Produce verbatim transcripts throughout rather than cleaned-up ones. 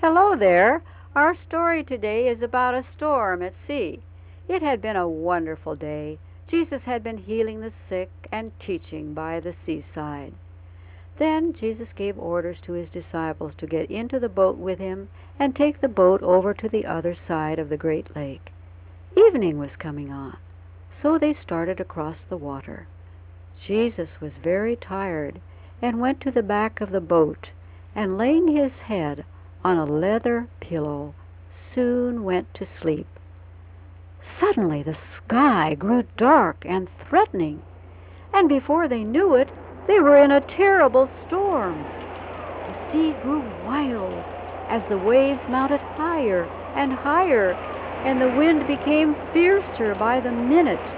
Hello there. Our story today is about a storm at sea. It had been a wonderful day. Jesus had been healing the sick and teaching by the seaside. Then Jesus gave orders to his disciples to get into the boat with him and take the boat over to the other side of the great lake. Evening was coming on, so they started across the water. Jesus was very tired and went to the back of the boat, and laying his head on a leather pillow, soon went to sleep. Suddenly the sky grew dark and threatening, and before they knew it, they were in a terrible storm. The sea grew wild as the waves mounted higher and higher, and the wind became fiercer by the minute.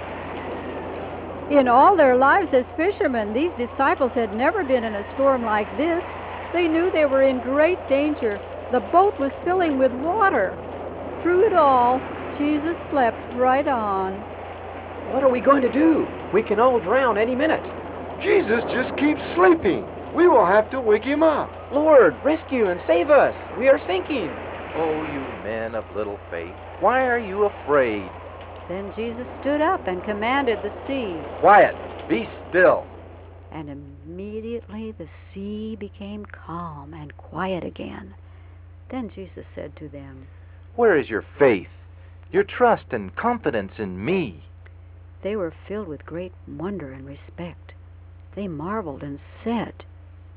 In all their lives as fishermen, these disciples had never been in a storm like this. They knew they were in great danger. The boat was filling with water. Through it all, Jesus slept right on. What are we going to do? We can all drown any minute. Jesus just keeps sleeping. We will have to wake him up. Lord, rescue and save us. We are sinking. Oh, you men of little faith, why are you afraid? Then Jesus stood up and commanded the sea, Quiet, be still. and immediately the sea became calm and quiet again. Then Jesus said to them, Where is your faith, your trust and confidence in me? They were filled with great wonder and respect. They marveled and said,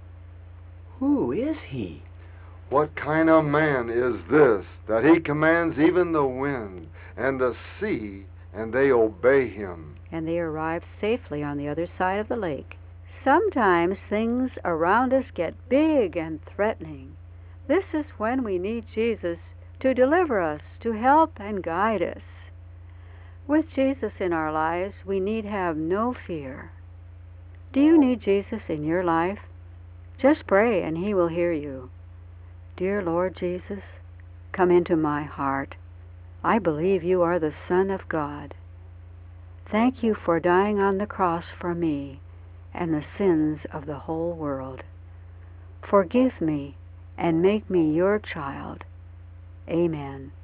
Who is he? What kind of man is this, that he commands even the wind and the sea, and they obey him? And they arrived safely on the other side of the lake. Sometimes things around us get big and threatening. This is when we need Jesus to deliver us, to help and guide us. With Jesus in our lives, we need have no fear. Do you need Jesus in your life? Just pray and he will hear you. Dear Lord Jesus, come into my heart. I believe you are the Son of God. Thank you for dying on the cross for me and the sins of the whole world. Forgive me and make me your child. Amen.